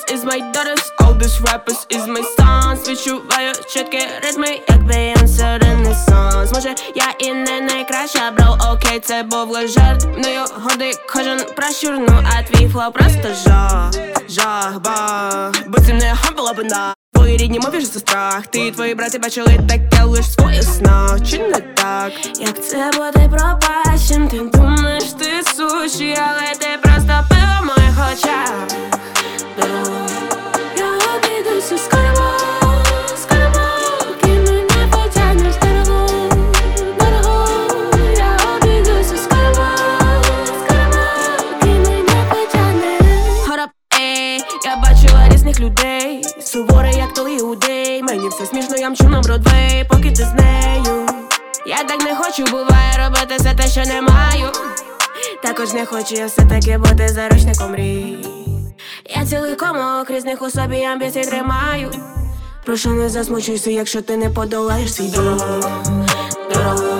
is my daughters, all these rappers is my sons. Відчуваю чіткі ритми, як Beyoncé Ренесанс. Може, я і не найкраща, бро, окей, це був лиш жарт. Мною гордий кожен пращур, ну а твій флоу просто жах, жах, бах. Бо цим не хампала бина. Твої рідні мові ж за страх. Ти і твої брати бачили таке лиш в своїх снах. Чи не так? Як це бути пропащим? Ти думаєш, ти суші, але ти просто пиво в моїх очах. Я обійдуся скоро, скоро, ти мене потягнеш дорогу, дорогу. Я обійдуся скоро, скоро, ти мене потягнеш. Hold up, ей, я бачила різних людей, суворий, як той іудей. Мені все смішно, я мчу на Бродвей, поки ти з нею. Я так не хочу, буває, робити все те, що не маю. Також не хочу я все-таки бути заручником мрій. Я цілий комок різних у собі амбіцій тримаю. Прошу, не засмучуйся, якщо ти не подолаєш свій дорогу, дорогу.